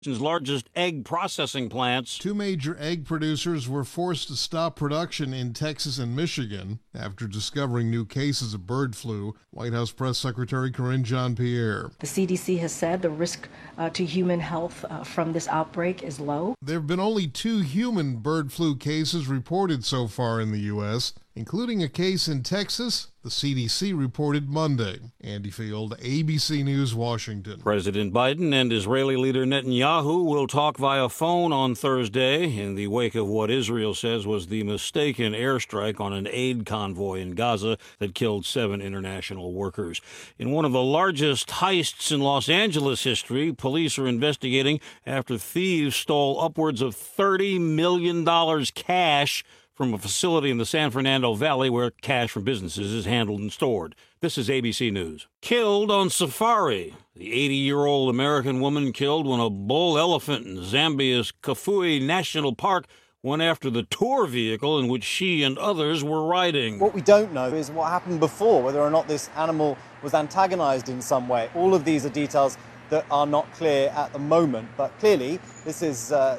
largest egg processing plants. Two major egg producers were forced to stop production in Texas and Michigan after discovering new cases of bird flu. White House Press Secretary Karine Jean-Pierre. The CDC has said the risk to human health from this outbreak is low. There have been only 2 human bird flu cases reported so far in the U.S., including a case in Texas, the CDC reported Monday. Andy Field, ABC News, Washington. President Biden and Israeli leader Netanyahu will talk via phone on Thursday in the wake of what Israel says was the mistaken airstrike on an aid convoy in Gaza that killed 7 international workers. In one of the largest heists in Los Angeles history, police are investigating after thieves stole upwards of $30 million cash from a facility in the San Fernando Valley where cash from businesses is handled and stored. This is ABC News. Killed on safari. The 80-year-old American woman killed when a bull elephant in Zambia's Kafue National Park went after the tour vehicle in which she and others were riding. What we don't know is what happened before, whether or not this animal was antagonized in some way. All of these are details that are not clear at the moment, but clearly this is a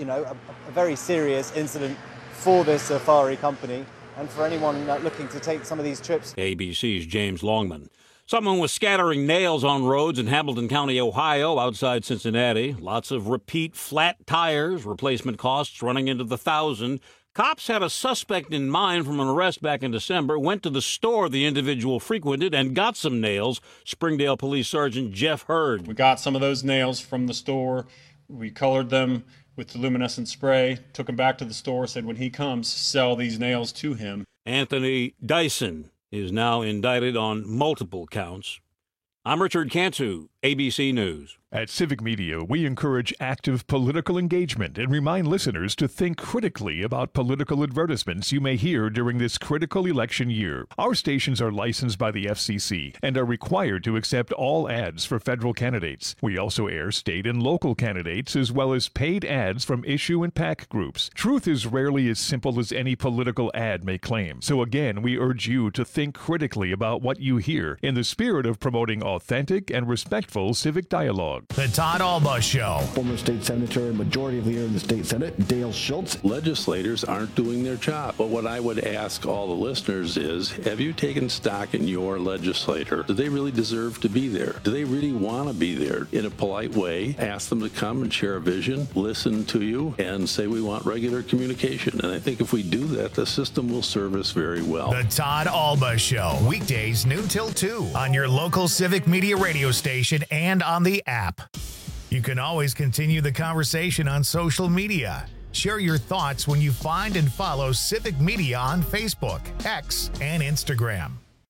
very serious incident for this safari company and for anyone looking to take some of these trips. ABC's James Longman. Someone was scattering nails on roads in Hamilton County, Ohio, outside Cincinnati. Lots of repeat flat tires, replacement costs running into the $1,000. Cops had a suspect in mind from an arrest back in December, went to the store the individual frequented and got some nails. Springdale Police Sergeant Jeff Hurd. We got some of those nails from the store. We colored them with the luminescent spray, took him back to the store, said when he comes, sell these nails to him. Anthony Dyson is now indicted on multiple counts. I'm Richard Cantu, ABC News. At Civic Media, we encourage active political engagement and remind listeners to think critically about political advertisements you may hear during this critical election year. Our stations are licensed by the FCC and are required to accept all ads for federal candidates. We also air state and local candidates as well as paid ads from issue and PAC groups. Truth is rarely as simple as any political ad may claim. So again, we urge you to think critically about what you hear in the spirit of promoting authentic and respectful civic dialogue. The Todd Alba Show. Former state senator and majority leader in the state Senate, Dale Schultz. Legislators aren't doing their job. But what I would ask all the listeners is, have you taken stock in your legislator? Do they really deserve to be there? Do they really want to be there? In a polite way, ask them to come and share a vision, listen to you, and say we want regular communication. And I think if we do that, the system will serve us very well. The Todd Alba Show. Weekdays noon till 2 on your local Civic Media radio station and on the app. You can always continue the conversation on social media. Share your thoughts when you find and follow Civic Media on Facebook, X, and Instagram.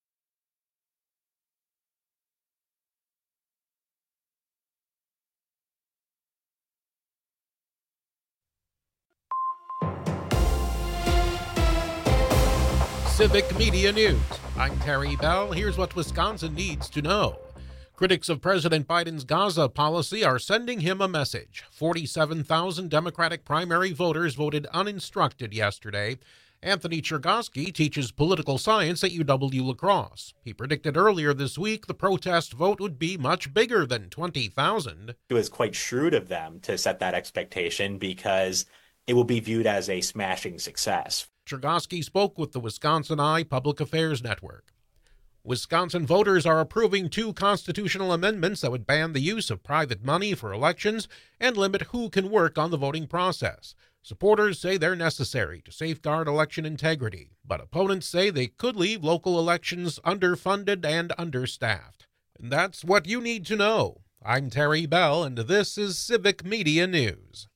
Civic Media News. I'm Terry Bell. Here's what Wisconsin needs to know. Critics of President Biden's Gaza policy are sending him a message. 47,000 Democratic primary voters voted uninstructed yesterday. Anthony Chergosky teaches political science at UW-La Crosse. He predicted earlier this week the protest vote would be much bigger than 20,000. It was quite shrewd of them to set that expectation because it will be viewed as a smashing success. Chergosky spoke with the Wisconsin Eye Public Affairs Network. Wisconsin voters are approving 2 constitutional amendments that would ban the use of private money for elections and limit who can work on the voting process. Supporters say they're necessary to safeguard election integrity, but opponents say they could leave local elections underfunded and understaffed. And that's what you need to know. I'm Terry Bell, and this is Civic Media News.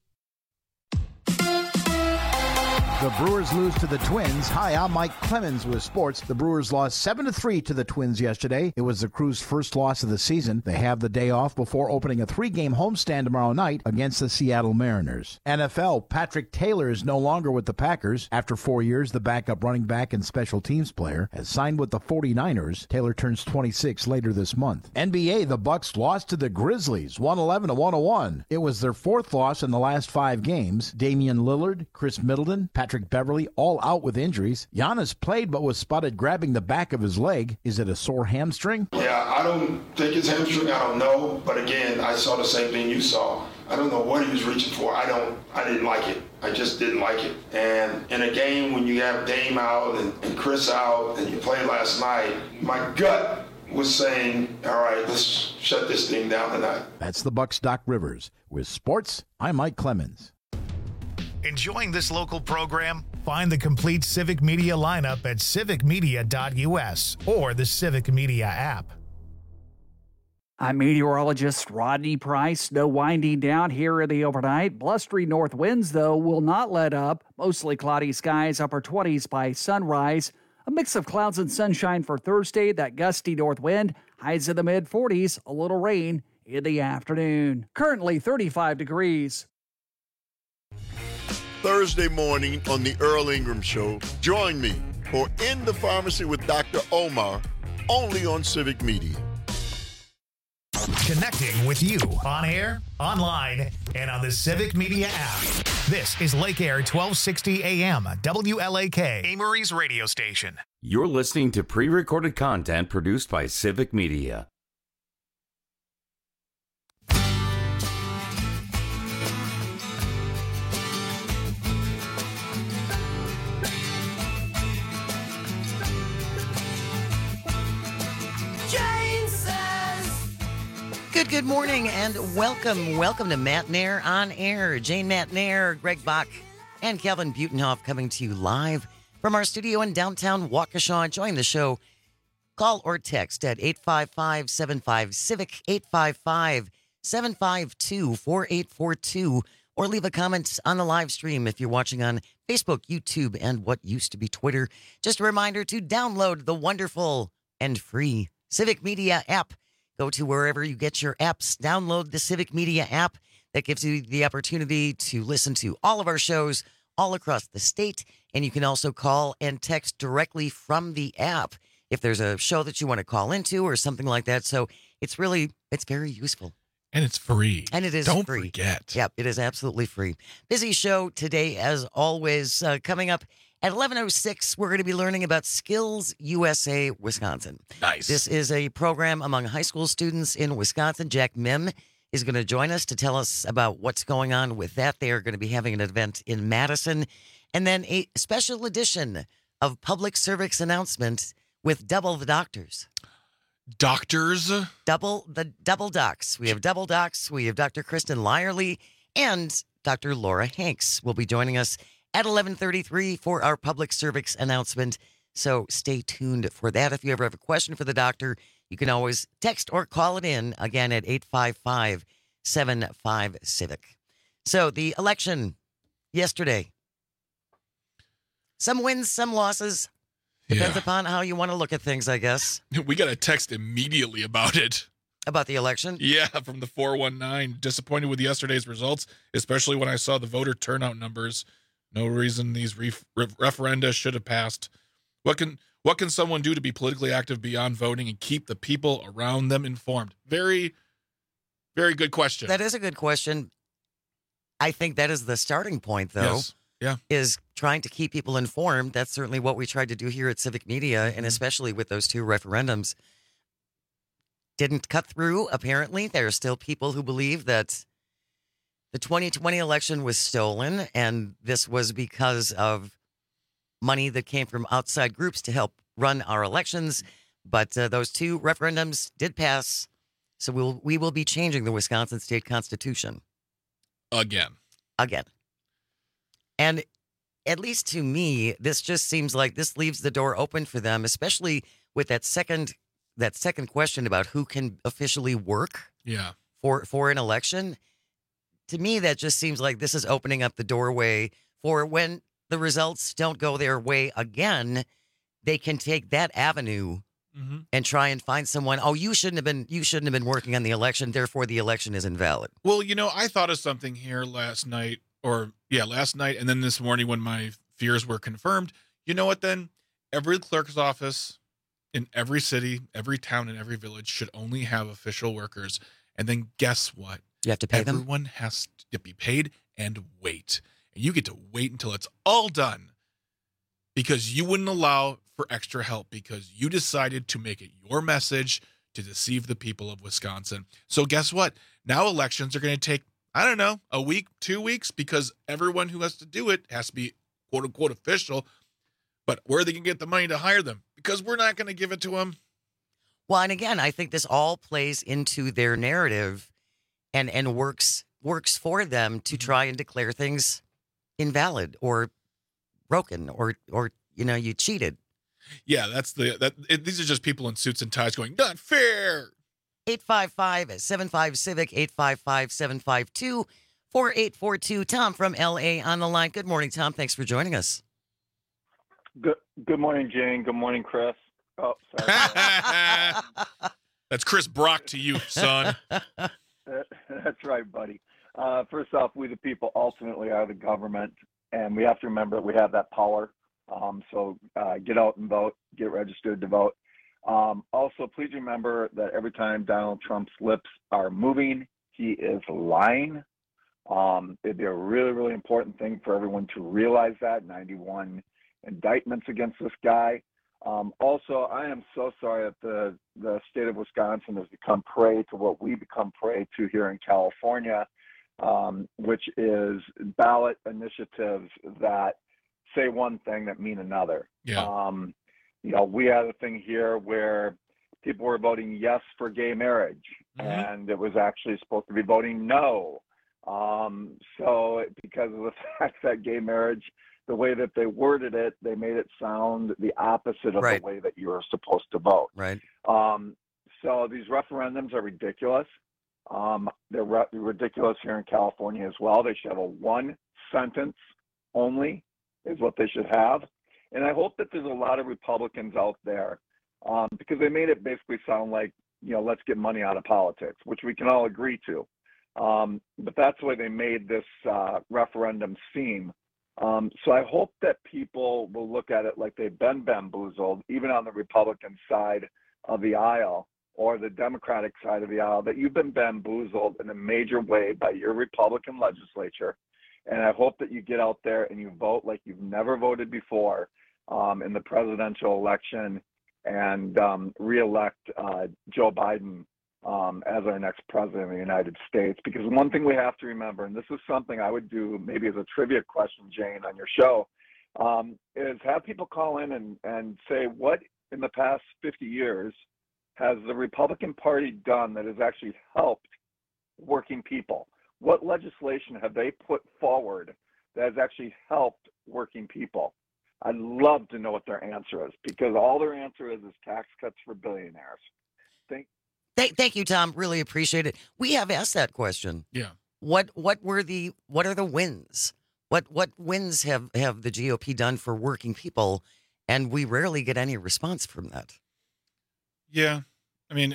The Brewers lose to the Twins. Hi, I'm Mike Clemens with sports. The Brewers lost 7-3 to the Twins yesterday. It was the Crew's first loss of the season. They have the day off before opening a 3-game homestand tomorrow night against the Seattle Mariners. NFL, Patrick Taylor is no longer with the Packers. After 4 years, the backup running back and special teams player has signed with the 49ers. Taylor turns 26 later this month. NBA, the Bucks lost to the Grizzlies, 111-101. It was their 4th loss in the last 5 games. Damian Lillard, Chris Middleton, Patrick Beverly, all out with injuries. Giannis played but was spotted grabbing the back of his leg. Is it a sore hamstring? Yeah, I don't think it's hamstring. I don't know. But again, I saw the same thing you saw. I don't know what he was reaching for. I didn't like it. I just didn't like it. And in a game when you have Dame out and Chris out and you played last night, my gut was saying, all right, let's shut this thing down tonight. That's the Bucs' Doc Rivers. With sports, I'm Mike Clemens. Enjoying this local program? Find the complete Civic Media lineup at civicmedia.us or the Civic Media app. I'm meteorologist Rodney Price. Snow winding down here in the overnight. Blustery north winds, though, will not let up. Mostly cloudy skies, upper 20s by sunrise. A mix of clouds and sunshine for Thursday. That gusty north wind, highs in the mid-40s. A little rain in the afternoon. Currently 35 degrees. Thursday morning on the Earl Ingram Show, join me for In the Pharmacy with Dr. Omar, only on Civic Media. Connecting with you on air, online, and on the Civic Media app. This is Lake Air 1260 AM, WLAK, Amory's radio station. You're listening to pre-recorded content produced by Civic Media. Good morning and welcome to Matt Nair on Air. Jane Matt Nair, Greg Bach, and Kelvin Butenhoff coming to you live from our studio in downtown Waukesha. Join the show. Call or text at 855-75-CIVIC, 855-752-4842, or leave a comment on the live stream if you're watching on Facebook, YouTube, and what used to be Twitter. Just a reminder to download the wonderful and free Civic Media app. Go to wherever you get your apps, download the Civic Media app. That gives you the opportunity to listen to all of our shows all across the state. And you can also call and text directly from the app if there's a show that you want to call into or something like that. So it's very useful. And it's free. And it is Don't free. forget. Yep, it is absolutely free. Busy show today, as always. Coming up at 11:06, we're going to be learning about Skills USA Wisconsin. Nice. This is a program among high school students in Wisconsin. Jack Mim is going to join us to tell us about what's going on with that. They are going to be having an event in Madison. And then a special edition of Public Service Announcement with Double the Doctors. Doctors? Double docs. We have double docs. We have Dr. Kristen Lyerly and Dr. Laura Hanks will be joining us at 11:33 for our public service announcement. So stay tuned for that. If you ever have a question for the doctor, you can always text or call it in again at 855-75-CIVIC. So the election yesterday. Some wins, some losses. Depends upon how you want to look at things, I guess. We got a text immediately about it. About the election? Yeah, from the 419. Disappointed with yesterday's results, especially when I saw the voter turnout numbers. No reason these referenda should have passed. What can someone do to be politically active beyond voting and keep the people around them informed? Very, very good question. That is a good question. I think that is the starting point, though. Yes. Yeah. Is trying to keep people informed. That's certainly what we tried to do here at Civic Media, and especially with those two referendums. Didn't cut through, apparently. There are still people who believe that the 2020 election was stolen, and this was because of money that came from outside groups to help run our elections. But those two referendums did pass, so we will be changing the Wisconsin state constitution. Again. And at least to me, this just seems like this leaves the door open for them, especially with that second question about who can officially work for an election. To me, that just seems like this is opening up the doorway for when the results don't go their way again, they can take that avenue and try and find someone. Oh, you shouldn't have been working on the election. Therefore, the election is invalid. Well, I thought of something here last night, and then this morning when my fears were confirmed. You know what? Then every clerk's office in every city, every town, and every village should only have official workers. And then guess what? You have to pay them. Everyone has to be paid and wait. And you get to wait until it's all done because you wouldn't allow for extra help because you decided to make it your message to deceive the people of Wisconsin. So guess what? Now elections are going to take I don't know, a week, 2 weeks, because everyone who has to do it has to be quote unquote official. But where are they going to get the money to hire them? Because we're not going to give it to them. Well, and again, I think this all plays into their narrative and works for them to try and declare things invalid or broken or you cheated. Yeah, these are just people in suits and ties going, not fair. 855-75-CIVIC, 855-752-4842. Tom from L.A. on the line. Good morning, Tom. Thanks for joining us. Good morning, Jane. Good morning, Chris. Oh, sorry. That's Chris Brock to you, son. That's right, buddy. First off, we the people ultimately are the government, and we have to remember that we have that power. So get out and vote, get registered to vote. Also, please remember that every time Donald Trump's lips are moving, he is lying. It'd be a really, really important thing for everyone to realize that. 91 indictments against this guy. Also, I am so sorry that the state of Wisconsin has become prey to what we become prey to here in California, which is ballot initiatives that say one thing that mean another. Yeah. We had a thing here where people were voting yes for gay marriage, and it was actually supposed to be voting no. So because of the fact that gay marriage, the way that they worded it, they made it sound the opposite of the way that you were supposed to vote. Right. So these referendums are ridiculous. They're ridiculous here in California as well. They should have a one sentence only is what they should have. And I hope that there's a lot of Republicans out there because they made it basically sound like, let's get money out of politics, which we can all agree to. But that's the way they made this referendum seem. So I hope that people will look at it like they've been bamboozled, even on the Republican side of the aisle or the Democratic side of the aisle, that you've been bamboozled in a major way by your Republican legislature. And I hope that you get out there and you vote like you've never voted before in the presidential election and reelect Joe Biden as our next president of the United States. Because one thing we have to remember, and this is something I would do maybe as a trivia question, Jane, on your show, is have people call in and say, what in the past 50 years has the Republican Party done that has actually helped working people? What legislation have they put forward that has actually helped working people? I'd love to know what their answer is, because all their answer is tax cuts for billionaires. Thank you, Tom. Really appreciate it. We have asked that question. Yeah. What are the wins? What wins have the GOP done for working people? And we rarely get any response from that. Yeah. I mean,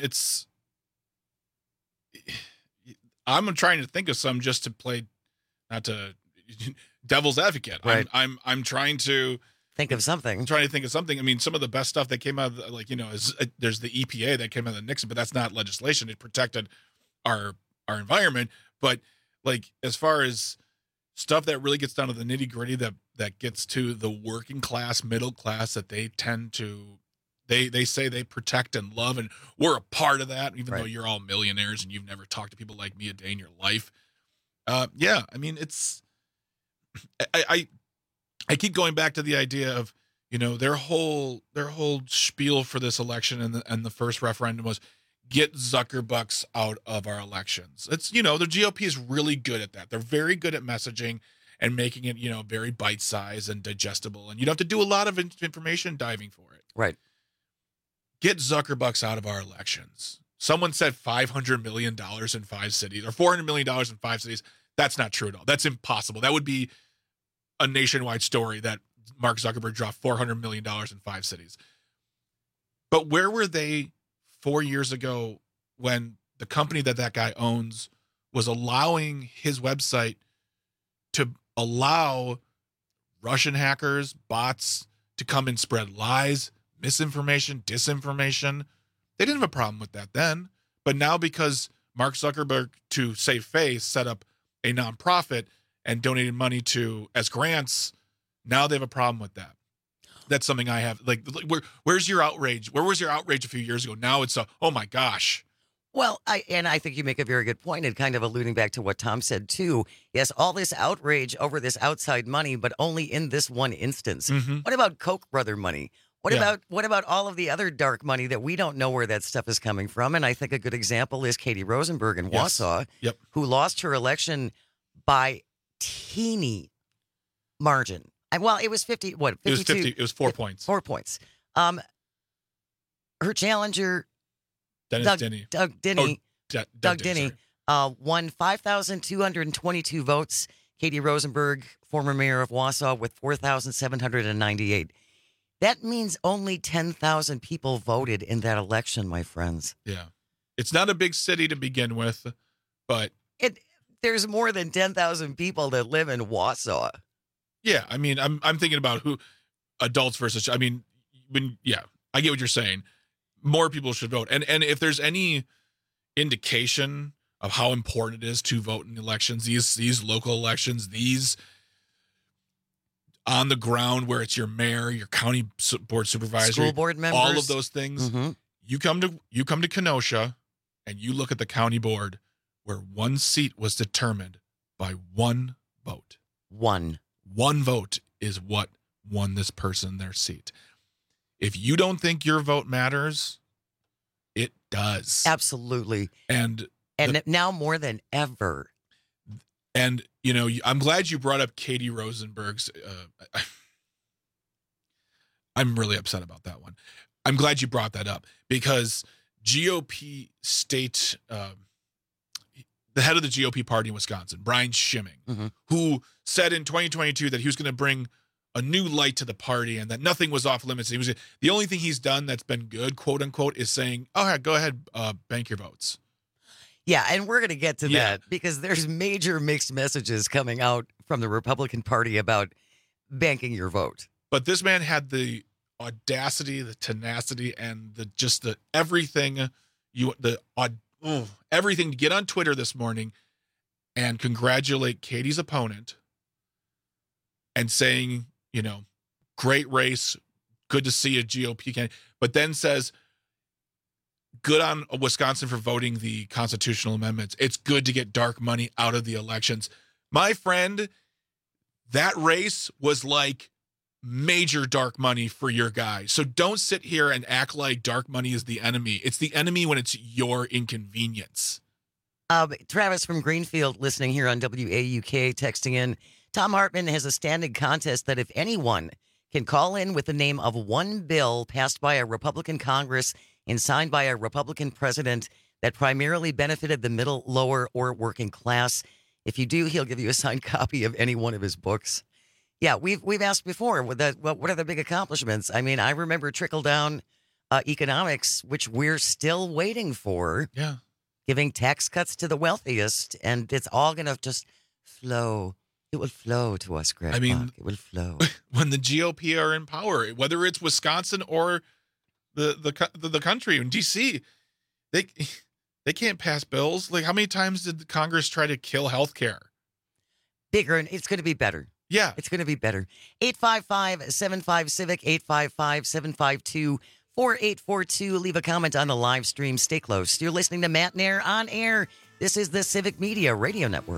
I'm trying to think of some just to play, not to devil's advocate. Right. I'm trying to think of something. I'm trying to think of something. I mean, some of the best stuff that came out of there's the EPA that came out of Nixon, but that's not legislation. It protected our environment. But as far as stuff that really gets down to the nitty gritty, that gets to the working class, middle class, that they tend to, they say they protect and love, and we're a part of that, even though you're all millionaires and you've never talked to people like me a day in your life. Yeah, I mean, I keep going back to the idea of, their whole spiel for this election and the first referendum was get Zuckerbucks out of our elections. It's, the GOP is really good at that. They're very good at messaging and making it, very bite-sized and digestible. And you don't have to do a lot of information diving for it. Right. Get Zuckerbucks out of our elections. Someone said $500 million in 5 cities or $400 million in 5 cities. That's not true at all. That's impossible. That would be a nationwide story that Mark Zuckerberg dropped $400 million in 5 cities. But where were they 4 years ago when the company that guy owns was allowing his website to allow Russian hackers, bots to come and spread lies, misinformation, disinformation? They didn't have a problem with that then. But now, because Mark Zuckerberg, to save face, set up a nonprofit and donated money as grants, now they have a problem with that. That's something I have. Where's your outrage? Where was your outrage a few years ago? Now it's oh my gosh. Well, I think you make a very good point, and kind of alluding back to what Tom said, too. Yes, all this outrage over this outside money, but only in this one instance. Mm-hmm. What about Koch brother money? What about all of the other dark money that we don't know where that stuff is coming from? And I think a good example is Katie Rosenberg in Wausau, who lost her election by teeny margin. Well, it was 52. It was 4 points. 4 points. Her challenger, Doug Denny, won 5,222 votes. Katie Rosenberg, former mayor of Wausau, with 4,798. That means only 10,000 people voted in that election, my friends. Yeah. It's not a big city to begin with, but there's more than 10,000 people that live in Wausau. Yeah, I mean, I'm thinking about who adults versus. I mean, I get what you're saying. More people should vote, and if there's any indication of how important it is to vote in elections, these local elections, these on the ground where it's your mayor, your county board supervisor, school board members, all of those things. Mm-hmm. You come to Kenosha, and you look at the county board where one seat was determined by one vote. One vote is what won this person their seat. If you don't think your vote matters, it does. Absolutely. And now more than ever. And, I'm glad you brought up Katie Rosenberg's. I'm really upset about that one. I'm glad you brought that up because GOP state, the head of the GOP party in Wisconsin, Brian Schimming, who said in 2022 that he was going to bring a new light to the party and that nothing was off limits. The only thing he's done that's been good, quote unquote, is saying, "Oh, yeah, go ahead, bank your votes." Yeah, and we're going to get to that because there's major mixed messages coming out from the Republican Party about banking your vote. But this man had the audacity, the tenacity, and the everything everything to get on Twitter this morning and congratulate Katie's opponent and saying, great race, good to see a GOP candidate, but then says, good on Wisconsin for voting the constitutional amendments. It's good to get dark money out of the elections. My friend, that race was like major dark money for your guy. So don't sit here and act like dark money is the enemy. It's the enemy when it's your inconvenience. Travis from Greenfield listening here on WAUK texting in, Tom Hartman has a standing contest that if anyone can call in with the name of one bill passed by a Republican Congress and signed by a Republican president that primarily benefited the middle, lower, or working class, if you do, he'll give you a signed copy of any one of his books. Yeah, we've asked before, what are the big accomplishments? I mean, I remember trickle-down economics, which we're still waiting for. Yeah. Giving tax cuts to the wealthiest, and it's all going to just flow. It will flow to us, Greg. I mean, it will flow. When the GOP are in power, whether it's Wisconsin or the country in D.C., they can't pass bills. Like, how many times did Congress try to kill health care? Bigger, and it's going to be better. Yeah. It's going to be better. 855-75-CIVIC, 855-752-4842. Leave a comment on the live stream. Stay close. You're listening to Matt Nair on air. This is the Civic Media Radio Network.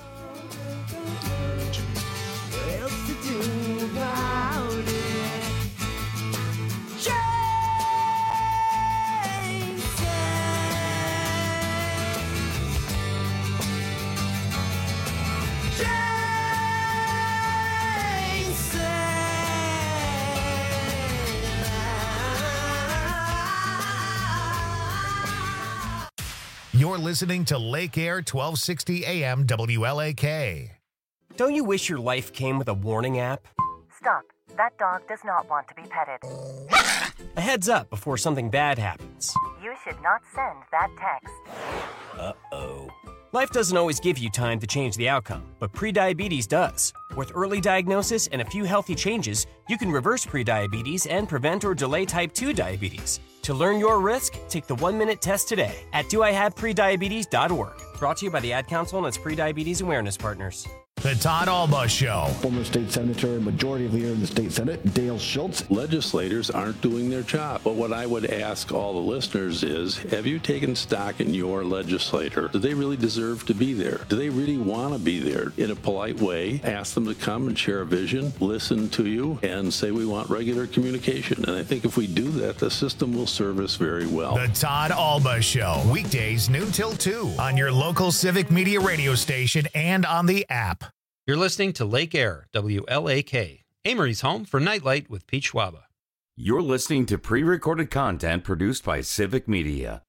You're listening to Lake Air 1260 AM WLAK. Don't you wish your life came with a warning app? Stop. That dog does not want to be petted. A heads up before something bad happens. You should not send that text. Uh-oh. Life doesn't always give you time to change the outcome, but prediabetes does. With early diagnosis and a few healthy changes, you can reverse prediabetes and prevent or delay type 2 diabetes. To learn your risk, take the 1-minute test today at doihaveprediabetes.org. Brought to you by the Ad Council and its prediabetes awareness partners. The Todd Alba Show. Former state senator and majority leader in the state Senate, Dale Schultz. Legislators aren't doing their job. But what I would ask all the listeners is, have you taken stock in your legislator? Do they really deserve to be there? Do they really want to be there? In a polite way, ask them to come and share a vision, listen to you, and say we want regular communication. And I think if we do that, the system will serve us very well. The Todd Alba Show. Weekdays noon till 2 on your local Civic Media radio station and on the app. You're listening to Lake Air, WLAK, Amory's home for Nightlight with Pete Schwaba. You're listening to pre-recorded content produced by Civic Media.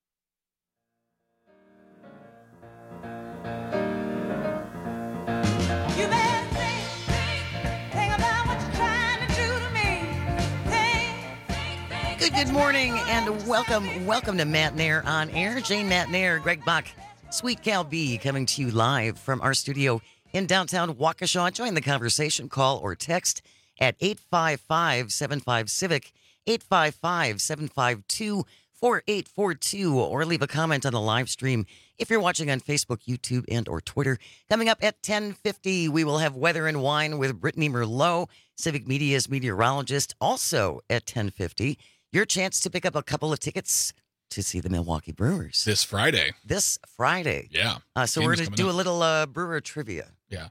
Good morning and welcome to Matt Nair on Air. Jane Matt Nair, Greg Bach, Sweet Cal B coming to you live from our studio in downtown Waukesha. Join the conversation, call or text at 855-75-CIVIC, 855-752-4842, or leave a comment on the live stream if you're watching on Facebook, YouTube, and or Twitter. Coming up at 10:50, we will have Weather and Wine with Brittany Merlot, Civic Media's meteorologist. Also at 10:50, your chance to pick up a couple of tickets to see the Milwaukee Brewers. This Friday. Yeah. So Game we're is going to coming do up. a little brewer trivia. Yeah.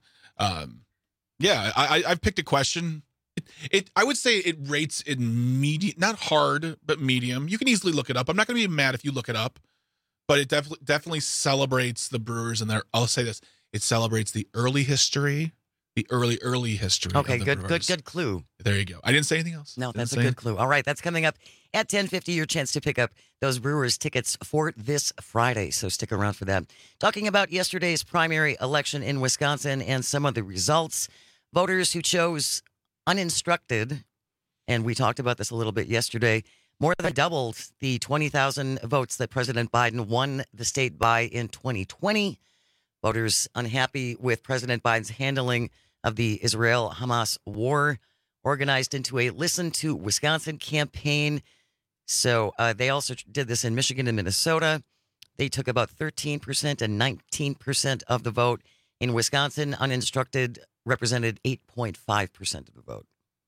I've picked a question. I would say it rates in medium, not hard, but medium. You can easily look it up. I'm not going to be mad if you look it up, but it definitely celebrates the Brewers and I'll say this, it celebrates the early history, the early history. Okay, of the good Brewers. clue. There you go. I didn't say anything else. No, that's a good clue. All right, that's coming up at 10:50. Your chance to pick up those Brewers tickets for this Friday. So stick around for that. Talking about yesterday's primary election in Wisconsin and some of the results. Voters who chose uninstructed, and we talked about this a little bit yesterday, more than doubled the 20,000 votes that President Biden won the state by in 2020. Voters unhappy with President Biden's handling of the Israel-Hamas war organized into a Listen to Wisconsin campaign. So they also did this in Michigan and Minnesota. They took about 13% and 19% of the vote. In Wisconsin, uninstructed represented 8.5% of the vote.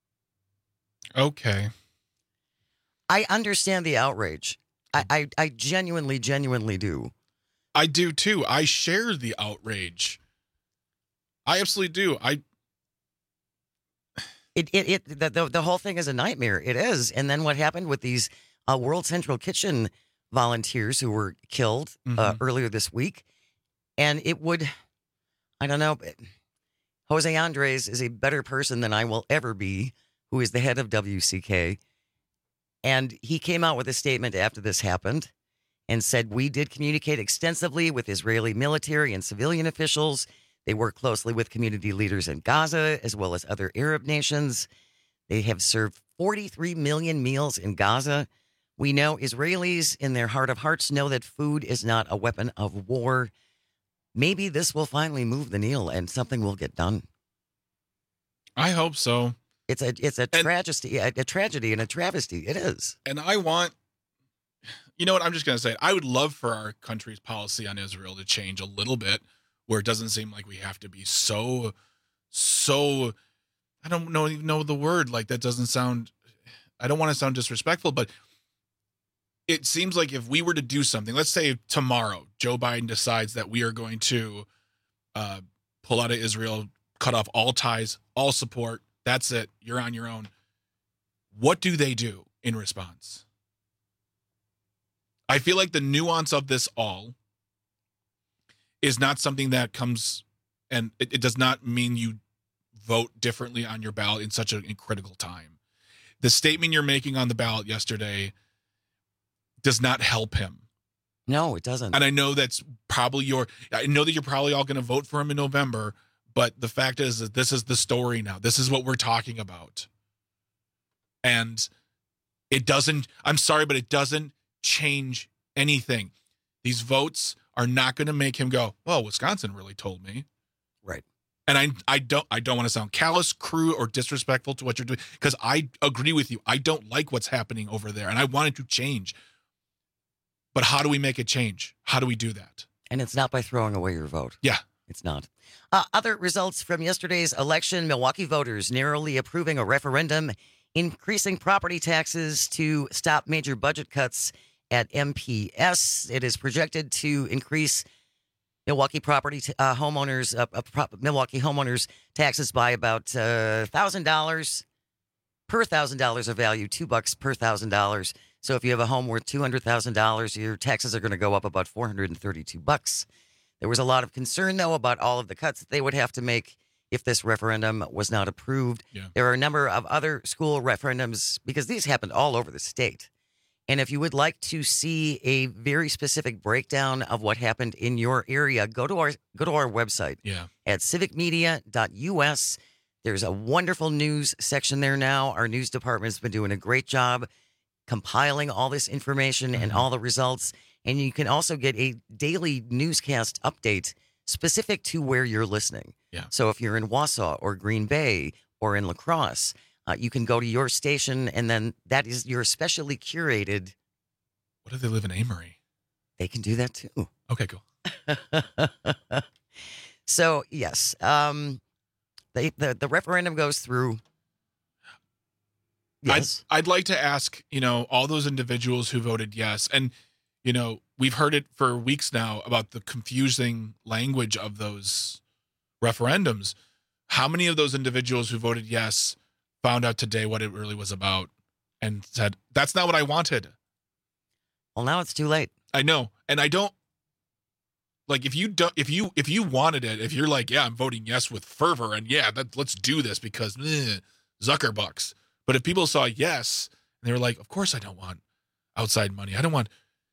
Okay. I understand the outrage. I genuinely do. I do too. I share the outrage. I absolutely do. The whole thing is a nightmare. It is. And then what happened with these World Central Kitchen volunteers who were killed earlier this week? And it would, I don't know, Jose Andres is a better person than I will ever be, who is the head of WCK. And he came out with a statement after this happened and said, we did communicate extensively with Israeli military and civilian officials. They work closely with community leaders in Gaza, as well as other Arab nations. They have served 43 million meals in Gaza. We know Israelis, in their heart of hearts, know that food is not a weapon of war. Maybe this will finally move the needle and something will get done. I hope so. It's a tragedy and a travesty. It is. And I want, you know what, I'm just going to say, I would love for our country's policy on Israel to change a little bit, where it doesn't seem like we have to be so, I don't know the word, like that doesn't sound, I don't want to sound disrespectful, but it seems like if we were to do something, let's say tomorrow, Joe Biden decides that we are going to pull out of Israel, cut off all ties, all support. That's it. You're on your own. What do they do in response? I feel like the nuance of this all is not something that comes, and it does not mean you vote differently on your ballot in such a critical time. The statement you're making on the ballot yesterday does not help him. No, it doesn't. And I know that's probably I know that you're probably all going to vote for him in November, but the fact is that this is the story now. This is what we're talking about. And it doesn't, I'm sorry, but it doesn't change anything. These votes are not going to make him go, well, Wisconsin really told me. Right. And I don't want to sound callous, crude, or disrespectful to what you're doing, because I agree with you. I don't like what's happening over there, and I want it to change. But how do we make it change? How do we do that? And it's not by throwing away your vote. Yeah. It's not. Other results from yesterday's election: Milwaukee voters narrowly approving a referendum increasing property taxes to stop major budget cuts at MPS. It is projected to increase Milwaukee Milwaukee homeowners taxes by about $1,000 per $1,000 of value, $2 per $1,000. So if you have a home worth $200,000, your taxes are going to go up about $432. There was a lot of concern, though, about all of the cuts that they would have to make if this referendum was not approved. Yeah. There are a number of other school referendums because these happened all over the state. And if you would like to see a very specific breakdown of what happened in your area, go to our website at civicmedia.us. There's a wonderful news section there now. Our news department's been doing a great job compiling all this information and all the results. And you can also get a daily newscast update specific to where you're listening. Yeah. So if you're in Wausau or Green Bay or in La Crosse, you can go to your station, and then that is your specially curated. What if they live in Amory? They can do that too. Okay, cool. So yes, the referendum goes through. Yes. I'd like to ask, all those individuals who voted yes, and we've heard it for weeks now about the confusing language of those referendums. How many of those individuals who voted yes found out today what it really was about and said, that's not what I wanted? Well, now it's too late. I know. And I don't like, if you wanted it, if you're like, yeah, I'm voting yes with fervor and let's do this because Zuckerbucks. But if people saw yes and they were like, of course I don't want outside money. I know.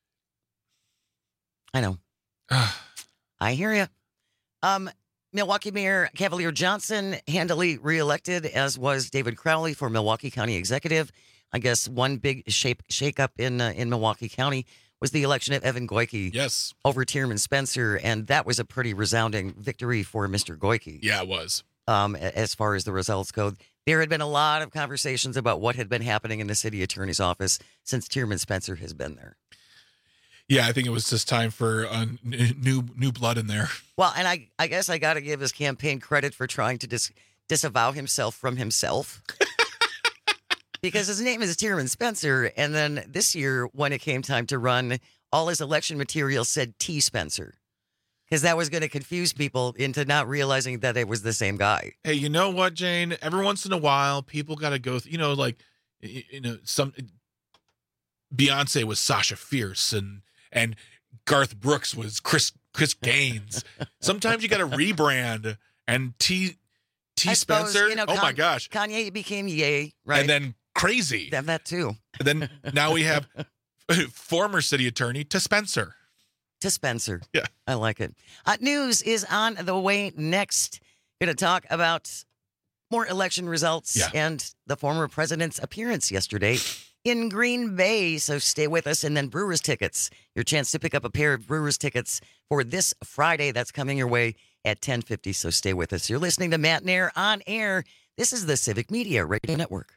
I hear you. Milwaukee Mayor Cavalier Johnson handily reelected, as was David Crowley for Milwaukee County Executive. I guess one big shake-up in Milwaukee County was the election of Evan Goyke over Tierman Spencer, and that was a pretty resounding victory for Mr. Goyke. Yeah, it was. As far as the results go, there had been a lot of conversations about what had been happening in the city attorney's office since Tierman Spencer has been there. Yeah, I think it was just time for new blood in there. Well, and I guess I got to give his campaign credit for trying to disavow himself from himself. Because his name is Tierman Spencer, and then this year, when it came time to run, all his election material said T. Spencer. Because that was going to confuse people into not realizing that it was the same guy. Hey, you know what, Jane? Every once in a while, people got to go through, some Beyonce was Sasha Fierce and Garth Brooks was Chris Gaines. Sometimes you got to rebrand, and T. Spencer. Oh my gosh, Kanye became Ye, right? And then Crazy. That too. And then now we have former city attorney to Spencer. Yeah, I like it. News is on the way next. Going to talk about more election results and the former president's appearance yesterday in Green Bay. So stay with us. And then Brewers tickets. Your chance to pick up a pair of Brewers tickets for this Friday. That's coming your way at 10:50. So stay with us. You're listening to Matt Nair on air. This is the Civic Media Radio Network.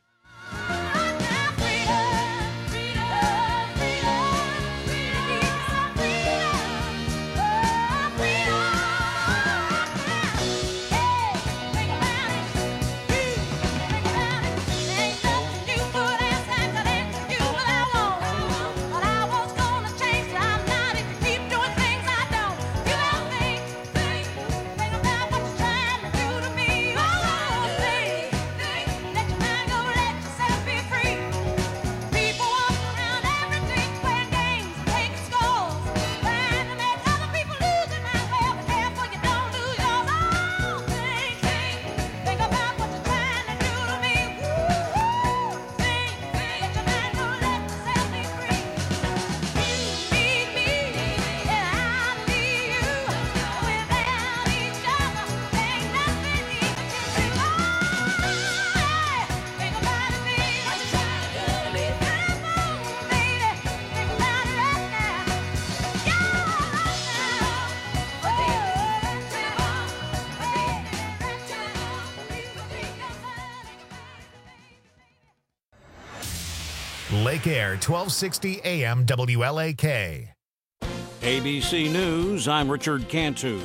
Lake Air, 1260 AM WLAK. ABC News, I'm Richard Cantu.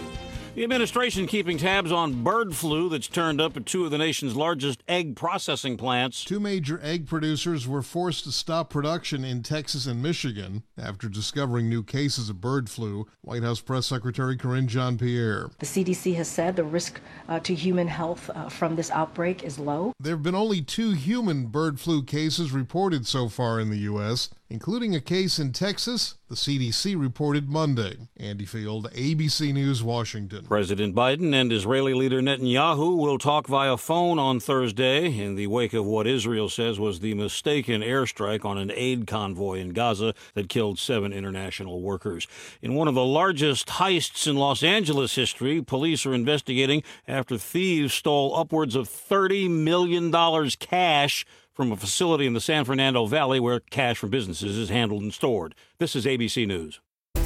The administration keeping tabs on bird flu that's turned up at two of the nation's largest egg processing plants. Two major egg producers were forced to stop production in Texas and Michigan after discovering new cases of bird flu. White House Press Secretary Karine Jean-Pierre. The CDC has said the risk to human health from this outbreak is low. There have been only 2 human bird flu cases reported so far in the U.S., including a case in Texas, the CDC reported Monday. Andy Field, ABC News, Washington. President Biden and Israeli leader Netanyahu will talk via phone on Thursday in the wake of what Israel says was the mistaken airstrike on an aid convoy in Gaza that killed 7 international workers. In one of the largest heists in Los Angeles history, police are investigating after thieves stole upwards of $30 million cash from a facility in the San Fernando Valley where cash from businesses is handled and stored. This is ABC News.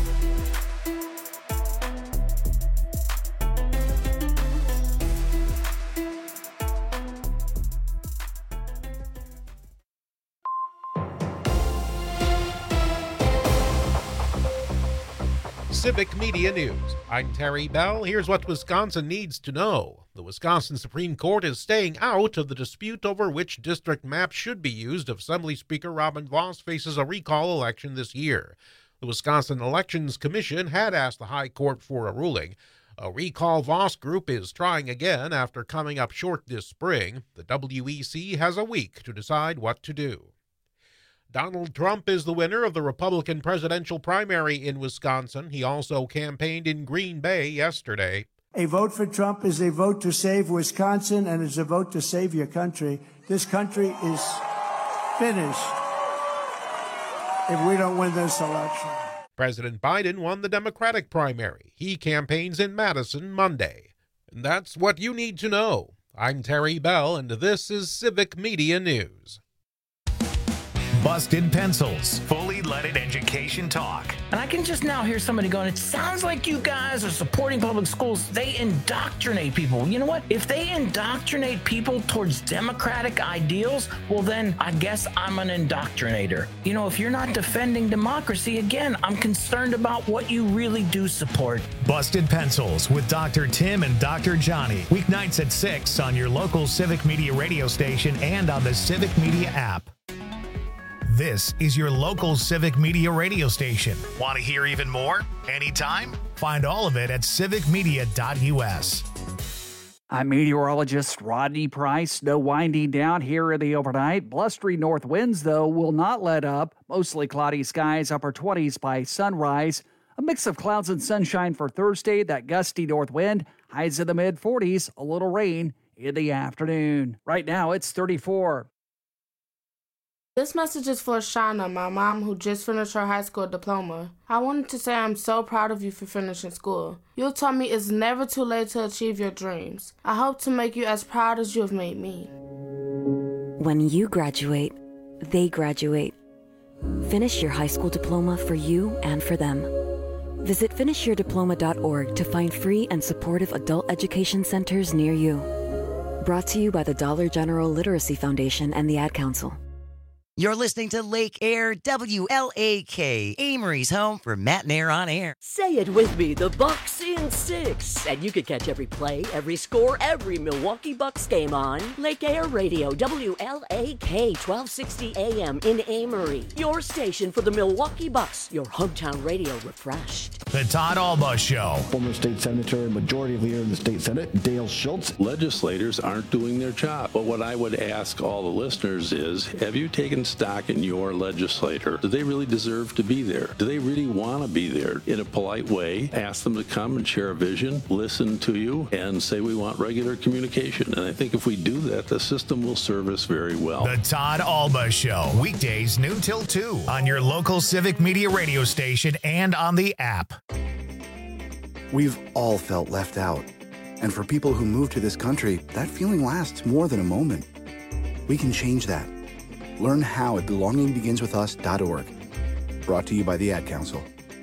Civic Media News. I'm Terry Bell. Here's what Wisconsin needs to know. The Wisconsin Supreme Court is staying out of the dispute over which district map should be used if Assembly Speaker Robin Vos faces a recall election this year. The Wisconsin Elections Commission had asked the High Court for a ruling. A recall Vos group is trying again after coming up short this spring. The WEC has a week to decide what to do. Donald Trump is the winner of the Republican presidential primary in Wisconsin. He also campaigned in Green Bay yesterday. A vote for Trump is a vote to save Wisconsin, and it's a vote to save your country. This country is finished if we don't win this election. President Biden won the Democratic primary. He campaigns in Madison Monday. And that's what you need to know. I'm Terry Bell, and this is Civic Media News. Busted Pencils, fully leaded education talk. And I can just now hear somebody going, it sounds like you guys are supporting public schools. They indoctrinate people. You know what? If they indoctrinate people towards democratic ideals, well, then I guess I'm an indoctrinator. You know, if you're not defending democracy, again, I'm concerned about what you really do support. Busted Pencils with Dr. Tim and Dr. Johnny. Weeknights at 6 on your local Civic Media radio station and on the Civic Media app. This is your local Civic Media radio station. Want to hear even more? Anytime? Find all of it at civicmedia.us. I'm meteorologist Rodney Price. Snow winding down here in the overnight. Blustery north winds, though, will not let up. Mostly cloudy skies, upper 20s by sunrise. A mix of clouds and sunshine for Thursday. That gusty north wind, highs in the mid-40s. A little rain in the afternoon. Right now, it's 34. This message is for Shauna, my mom, who just finished her high school diploma. I wanted to say I'm so proud of you for finishing school. You taught me it's never too late to achieve your dreams. I hope to make you as proud as you have made me. When you graduate, they graduate. Finish your high school diploma for you and for them. Visit finishyourdiploma.org to find free and supportive adult education centers near you. Brought to you by the Dollar General Literacy Foundation and the Ad Council. You're listening to Lake Air WLAK, Amory's home for Matt and Air on Air. Say it with me, the Bucks in 6. And you can catch every play, every score, every Milwaukee Bucks game on Lake Air Radio, WLAK, 1260 AM in Amory. Your station for the Milwaukee Bucks, your hometown radio refreshed. The Todd Alba Show. Former state senator and majority leader in the state Senate, Dale Schultz. Legislators aren't doing their job. But what I would ask all the listeners is, have you taken stock in your legislator? Do they really deserve to be there? Do they really want to be there? In a polite way, ask them to come and share a vision, listen to you, and say we want regular communication. And I think if we do that, the system will serve us very well. The Todd Alba Show. Weekdays noon till 2 on your local Civic Media radio station and on the app. We've all felt left out. And for people who move to this country, that feeling lasts more than a moment. We can change that. Learn how at belongingbeginswithus.org. Brought to you by the Ad Council.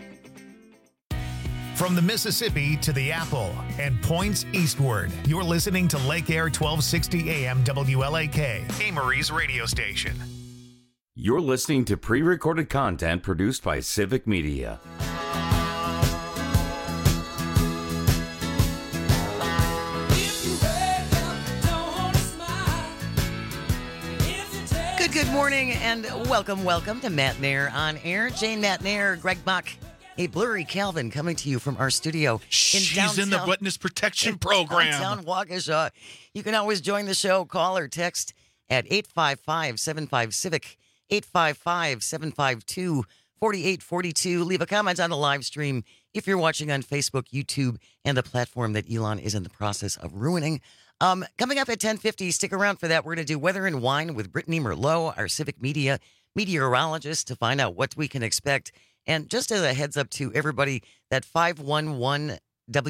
From the Mississippi to the Apple and points eastward, you're listening to Lake Air 1260 AM WLAK, Amory's radio station. You're listening to pre-recorded content produced by Civic Media. Good morning and welcome to Matt Nair on Air. Jane Matt Nair, Greg Bach, a blurry Calvin coming to you from our studio. She's in the witness protection program. Downtown Waukesha. You can always join the show. Call or text at 855-75-CIVIC, 855-752-4842. Leave a comment on the live stream if you're watching on Facebook, YouTube, and the platform that Elon is in the process of ruining. Coming up at 10:50, stick around for that. We're going to do Weather and Wine with Brittany Merlot, our civic media meteorologist, to find out what we can expect. And just as a heads up to everybody, that 511wi.gov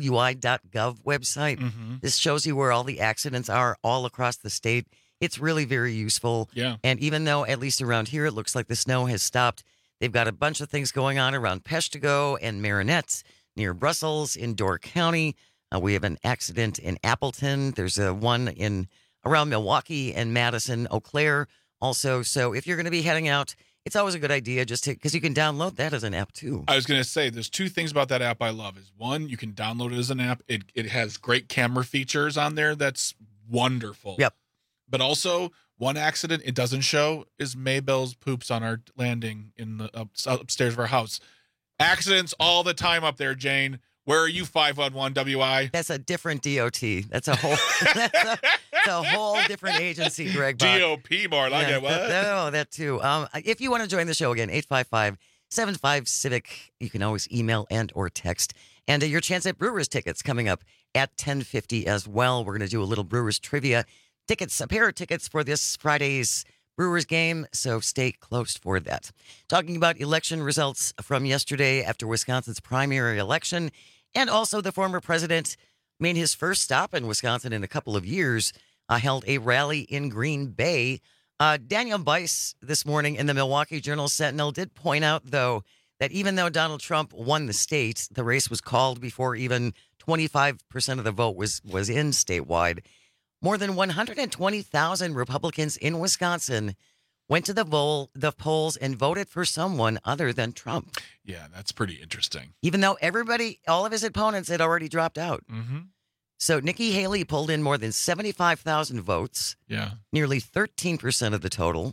website, this shows you where all the accidents are all across the state. It's really very useful. Yeah. And even though, at least around here, it looks like the snow has stopped, they've got a bunch of things going on around Peshtigo and Marinette, near Brussels, in Door County. We have an accident in Appleton. There's one around Milwaukee and Madison, Eau Claire also. So if you're going to be heading out, it's always a good idea because you can download that as an app too. I was going to say, there's two things about that app I love. Is one, you can download it as an app. It has great camera features on there. That's wonderful. Yep. But also, one accident it doesn't show is Maybell's poops on our landing in the upstairs of our house. Accidents all the time up there, Jane. Where are you, 511WI? That's a different DOT. That's a whole that's a whole different agency, Greg. DOP more like it. What? That too. If you want to join the show again, 855-75-CIVIC. You can always email and or text. And your chance at Brewers tickets coming up at 10:50 as well. We're going to do a little Brewers trivia. A pair of tickets for this Friday's Brewers game, so stay close for that. Talking about election results from yesterday after Wisconsin's primary election, and also the former president made his first stop in Wisconsin in a couple of years, held a rally in Green Bay. Daniel Bice this morning in the Milwaukee Journal-Sentinel did point out, though, that even though Donald Trump won the state, the race was called before even 25% of the vote was in statewide. More than 120,000 Republicans in Wisconsin went to the polls and voted for someone other than Trump. Yeah, that's pretty interesting. Even though all of his opponents had already dropped out. Mm-hmm. So Nikki Haley pulled in more than 75,000 votes. Yeah. Nearly 13% of the total.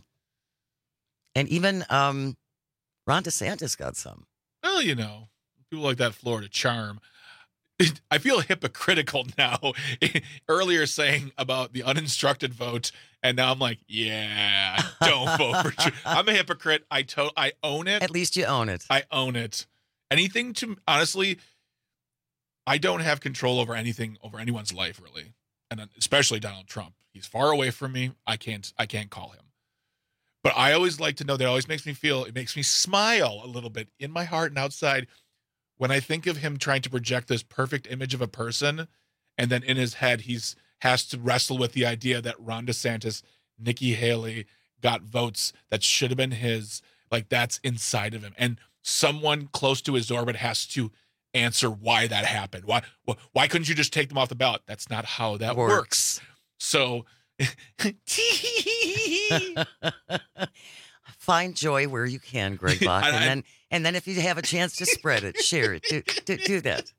And even Ron DeSantis got some. Well, people like that Florida charm. I feel hypocritical now. Earlier saying about the uninstructed vote, and now I'm like, yeah, don't vote for Trump. I'm a hypocrite. I own it. At least you own it. I own it. Honestly, I don't have control over anything, over anyone's life, really, and especially Donald Trump. He's far away from me. I can't call him. But I always like to know that. It always makes me smile a little bit in my heart and outside when I think of him trying to project this perfect image of a person, and then in his head has to wrestle with the idea that Ron DeSantis, Nikki Haley got votes that should have been his. Like, that's inside of him, and someone close to his orbit has to answer why that happened. Why couldn't you just take them off the ballot? That's not how that works. So, find joy where you can, Greg Bach, and then if you have a chance to spread it, share it, do that.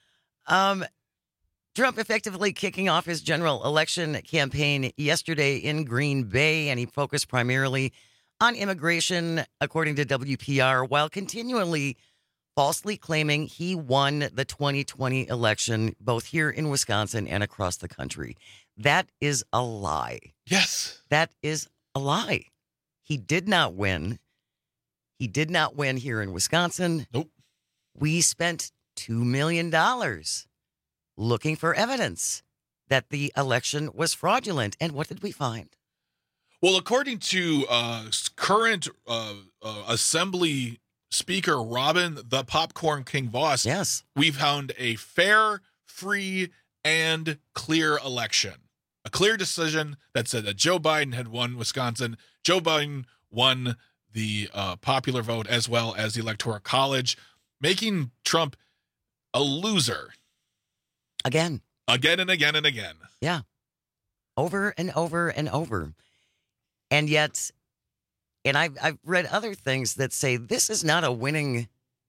Trump effectively kicking off his general election campaign yesterday in Green Bay, and he focused primarily on immigration, according to WPR, while continually falsely claiming he won the 2020 election, both here in Wisconsin and across the country. That is a lie. Yes. That is a lie. He did not win. He did not win here in Wisconsin. Nope. We spent $2 million looking for evidence that the election was fraudulent. And what did we find? Well, according to current Assembly Speaker Robin the Popcorn King Voss, yes, we found a fair, free, and clear election. A clear decision that said that Joe Biden had won Wisconsin. Joe Biden won the popular vote as well as the Electoral College, making Trump a loser. Again and again and again. Yeah. Over and over and over. And yet, and I've read other things that say this is not a winning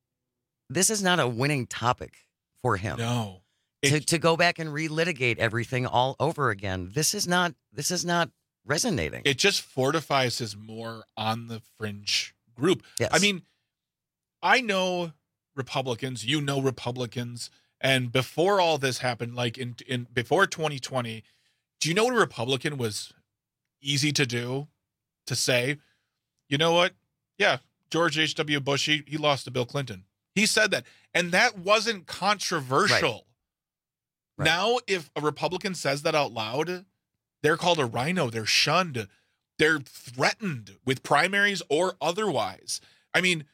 topic for him. No. To go back and relitigate everything all over again. This is not resonating. It just fortifies his more on the fringe group. Yes. I mean, I know Republicans, you know Republicans, and before all this happened, like in before 2020, do you know what a Republican was easy to do? To say, you know what? Yeah, George H.W. Bush, he lost to Bill Clinton. He said that. And that wasn't controversial. Right. Now, if a Republican says that out loud, they're called a rhino. They're shunned. They're threatened with primaries or otherwise. I mean,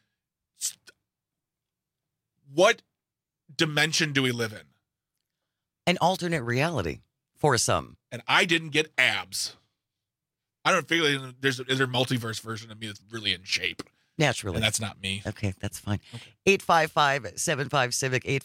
what dimension do we live in? An alternate reality for some. And I didn't get abs. I don't feel like is there a multiverse version of me that's really in shape. Naturally. And that's not me. Okay, that's fine. 855-75-CIVIC,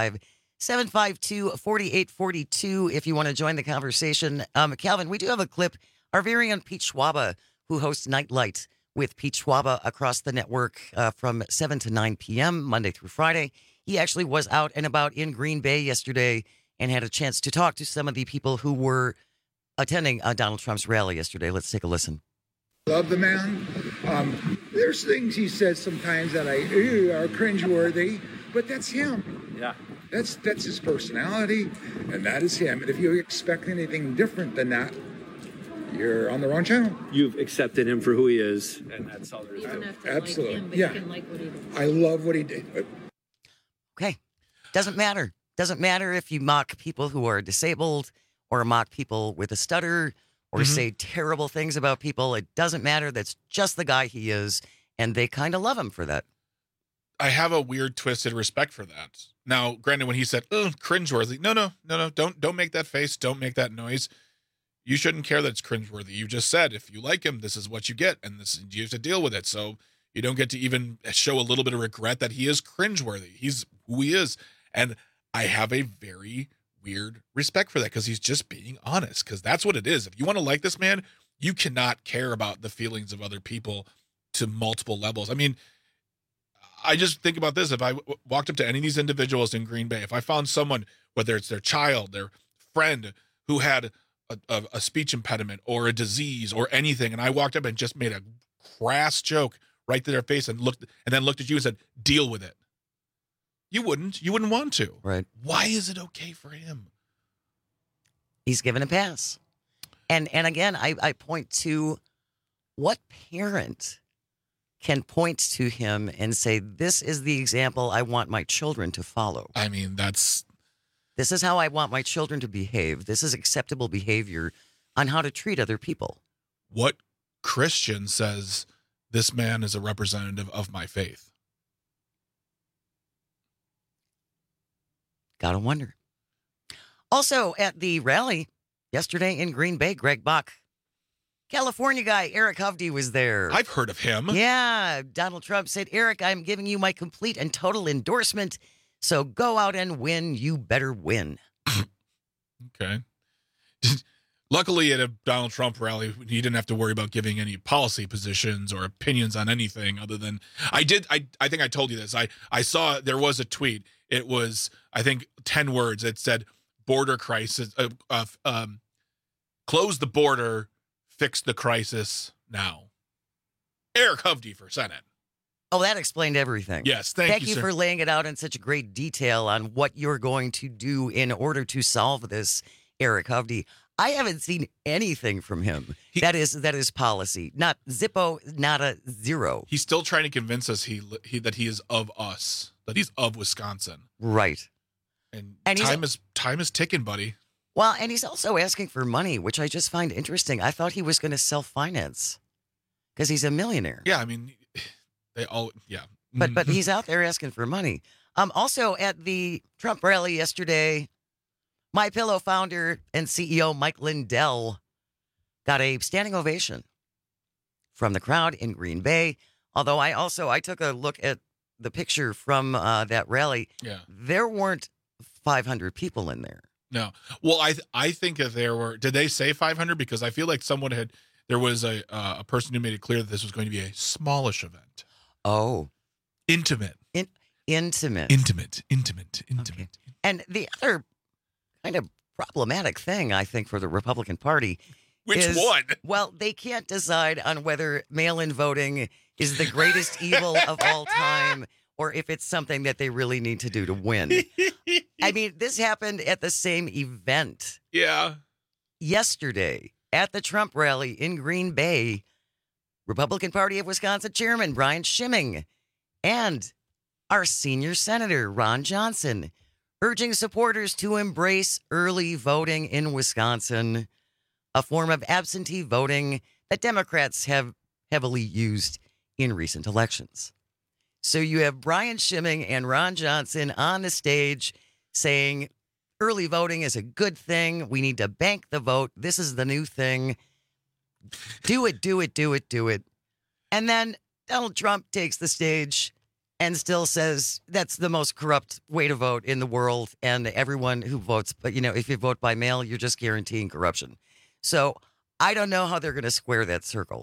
855-752-4842 if you want to join the conversation. Calvin, we do have a clip. Our very own Pete Schwaba, who hosts Nightlight with Pete Schwaba across the network from 7 to 9 p.m., Monday through Friday. He actually was out and about in Green Bay yesterday and had a chance to talk to some of the people who were attending Donald Trump's rally yesterday. Let's take a listen. Love the man. There's things he says sometimes that are cringeworthy, but that's him. Yeah. That's his personality, and that is him. And if you expect anything different than that, you're on the wrong channel. You've accepted him for who he is, and that's all there is. Absolutely. Like him, but yeah. you can like what he does. I love what he did. Okay. Doesn't matter. Doesn't matter if you mock people who are disabled or mock people with a stutter or say terrible things about people. It doesn't matter. That's just the guy he is, and they kind of love him for that. I have a weird twisted respect for that. Now, granted, when he said, "Oh, cringeworthy," no, don't make that face, don't make that noise. You shouldn't care that it's cringeworthy. You just said if you like him, this is what you get, and this you have to deal with it. So you don't get to even show a little bit of regret that he is cringeworthy. He's who he is, and I have a very weird respect for that because he's just being honest, because that's what it is. If you want to like this man, you cannot care about the feelings of other people to multiple levels. I mean, I just think about this. If I walked up to any of these individuals in Green Bay, if I found someone, whether it's their child, their friend who had a speech impediment or a disease or anything, and I walked up and just made a crass joke right to their face and then looked at you and said, deal with it. You wouldn't want to. Right. Why is it okay for him? He's given a pass. And again, I point to what parent can point to him and say, this is the example I want my children to follow. I mean, this is how I want my children to behave. This is acceptable behavior on how to treat other people. What Christian says this man is a representative of my faith? Gotta wonder. Also at the rally yesterday in Green Bay, Greg Bach, California guy Eric Hovde was there. I've heard of him. Yeah. Donald Trump said, Eric, I'm giving you my complete and total endorsement. So go out and win. You better win. Okay. Luckily, at a Donald Trump rally, he didn't have to worry about giving any policy positions or opinions on anything other than I think I told you this. I saw there was a tweet. It was, I think, 10 words. It said, border crisis, close the border, fix the crisis now. Eric Hovde for Senate. Oh, that explained everything. Yes, thank you, sir. For laying it out in such great detail on what you're going to do in order to solve this, Eric Hovde. I haven't seen anything from him. That is policy. Not Zippo, not a zero. He's still trying to convince us that he is of us, that he's of Wisconsin. Right. And time is ticking, buddy. Well, and he's also asking for money, which I just find interesting. I thought he was going to self-finance because he's a millionaire. Yeah, I mean, they all, yeah. But he's out there asking for money. Also at the Trump rally yesterday, MyPillow founder and CEO Mike Lindell got a standing ovation from the crowd in Green Bay. Although I took a look at the picture from that rally. Yeah. There weren't 500 people in there. No. Well, I think if there were, did they say 500? Because I feel like there was a person who made it clear that this was going to be a smallish event. Oh. Intimate. Intimate. Okay. And the other kind of problematic thing, I think, for the Republican Party Which one? Well, they can't decide on whether mail-in voting is the greatest evil of all time or if it's something that they really need to do to win. I mean, this happened at the same event. Yeah. Yesterday, at the Trump rally in Green Bay, Republican Party of Wisconsin Chairman Brian Schimming and our senior senator, Ron Johnson, urging supporters to embrace early voting in Wisconsin, a form of absentee voting that Democrats have heavily used in recent elections. So you have Brian Schimming and Ron Johnson on the stage saying early voting is a good thing. We need to bank the vote. This is the new thing. Do it, do it, do it, do it. And then Donald Trump takes the stage and still says that's the most corrupt way to vote in the world. And everyone who votes, but if you vote by mail, you're just guaranteeing corruption. So I don't know how they're going to square that circle.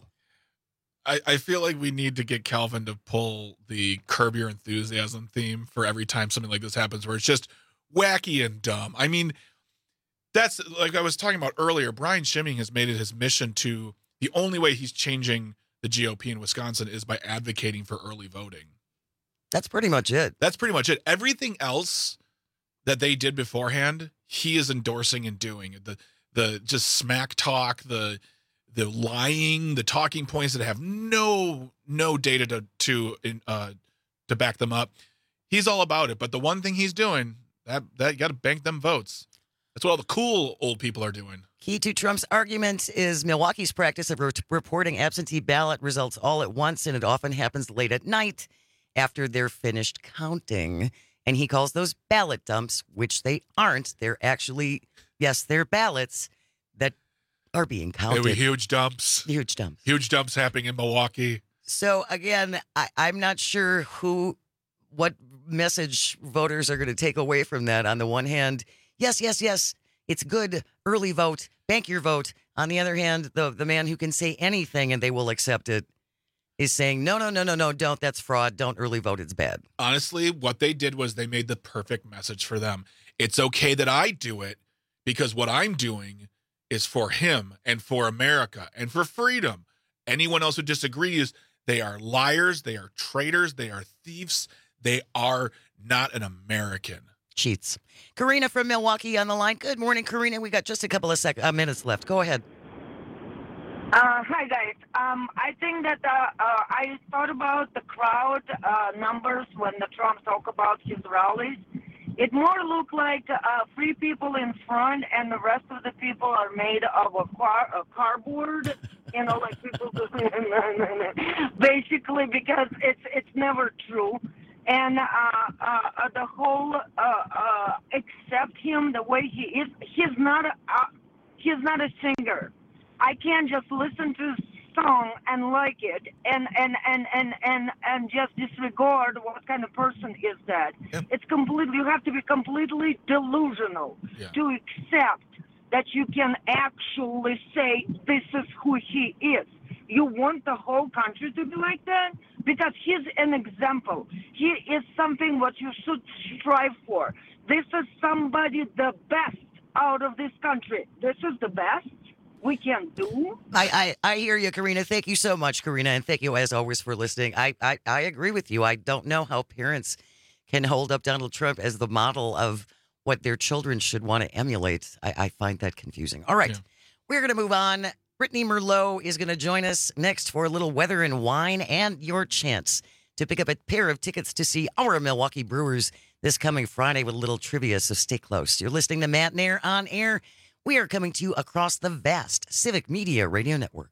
I feel like we need to get Calvin to pull the Curb Your Enthusiasm theme for every time something like this happens, where it's just wacky and dumb. I mean, that's like I was talking about earlier. Brian Schimming has made it his mission to the only way he's changing the GOP in Wisconsin is by advocating for early voting. That's pretty much it. That's pretty much it. Everything else that they did beforehand, he is endorsing and doing. The just smack talk, the lying, the talking points that have no data to back them up. He's all about it. But the one thing he's doing, that you got to bank them votes. That's what all the cool old people are doing. Key to Trump's argument is Milwaukee's practice of reporting absentee ballot results all at once, and it often happens late at night after they're finished counting. And he calls those ballot dumps, which they aren't. They're actually, yes, they're ballots that are being counted. They were huge dumps. Huge dumps. Huge dumps happening in Milwaukee. So, again, I'm not sure what message voters are going to take away from that. On the one hand, yes, it's good, early vote, bank your vote. On the other hand, the man who can say anything and they will accept it is saying, no, don't. That's fraud. Don't early vote. It's bad. Honestly, what they did was they made the perfect message for them. It's okay that I do it because what I'm doing is for him and for America and for freedom. Anyone else who disagrees, they are liars, they are traitors, they are thieves, they are not an American. Cheats. Karina from Milwaukee on the line. Good morning, Karina. We got just a couple of minutes left. Go ahead. Hi, guys. I think that I thought about the crowd numbers when the Trump talked about his rallies. It more looked like three people in front, and the rest of the people are made of a cardboard. Like people do, basically, because it's never true. And the whole accept him the way he is. He's not a singer. I can't just listen to his song and like it and just disregard what kind of person is that. Yep. You have to be completely delusional to accept that you can actually say this is who he is. You want the whole country to be like that? Because he's an example. He is something what you should strive for. This is somebody the best out of this country. This is the best we can do. I hear you, Karina. Thank you so much, Karina, and thank you as always for listening. I agree with you. I don't know how parents can hold up Donald Trump as the model of what their children should want to emulate. I find that confusing. All right, we're going to move on. Brittany Merlot is going to join us next for a little weather and wine and your chance to pick up a pair of tickets to see our Milwaukee Brewers this coming Friday with a little trivia, so stay close. You're listening to Matt Nair on Air. We are coming to you across the vast Civic Media Radio Network.